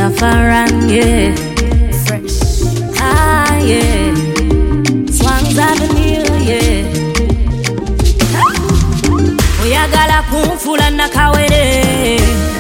Rastafaran, yeah. Fresh. Ah, yeah. Swans Avenue, yeah. Oyagala kumfula nakawere.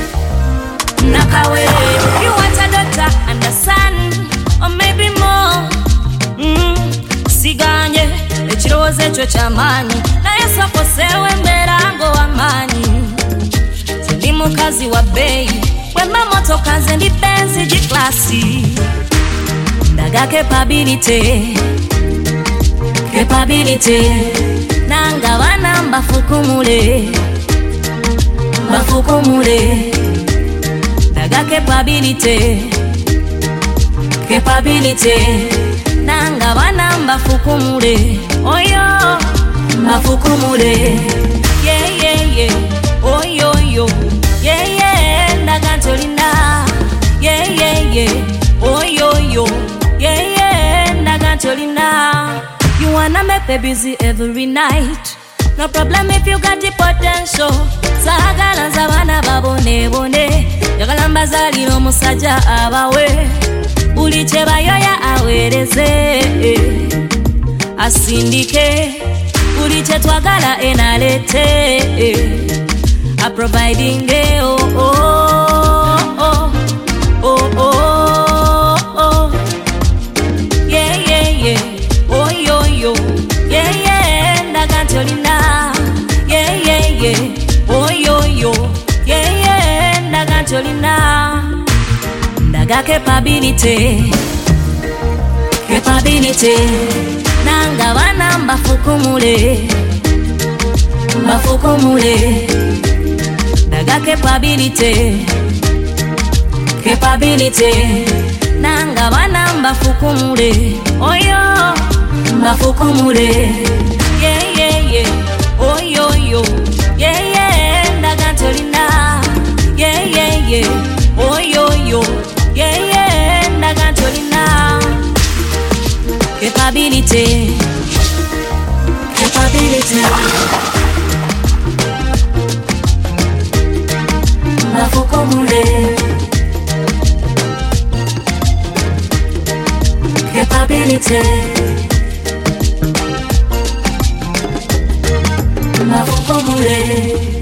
Nakawere. You want a daughter and a son, or maybe more. Siganye, echiroze cho chamani. Na yeso kosewe mberango amani. Ndi mukazi wa bei. Wema moto kanze ndi benzi jiklasi. Daga capability. Nanga wana mbafukumule. Daga capability. Nanga wana mbafukumule. Oyo mbafukumule. Yeah. Oyo. Yeah. Ndaga ntolina. Yeah. Oyo. Yeah. Ndaga ntolina. You wanna make me busy every night. No problem if you got the potential. Sagala zabana babone. Yagala mbazali no musaja abawe. Uliche bayoya awereze. Asindike. Uliche twagala enalete. A providing oh. Yeah. Oyo. Yeah. Ndaga ntolina. Yeah. Oyo. Yeah. Ndaga ntolina. Ndaga capability. Nanga wana mbafukumule. Daga capability. Nanga wana mbafukumule. Oyo mbafukumule. Yeah. Oyo. Yeah. Ndaga ntolina. Yeah. Oyo. Yeah. Ndaga ntolina. Capability. Mbafukumule. Capability. Mbafukumule.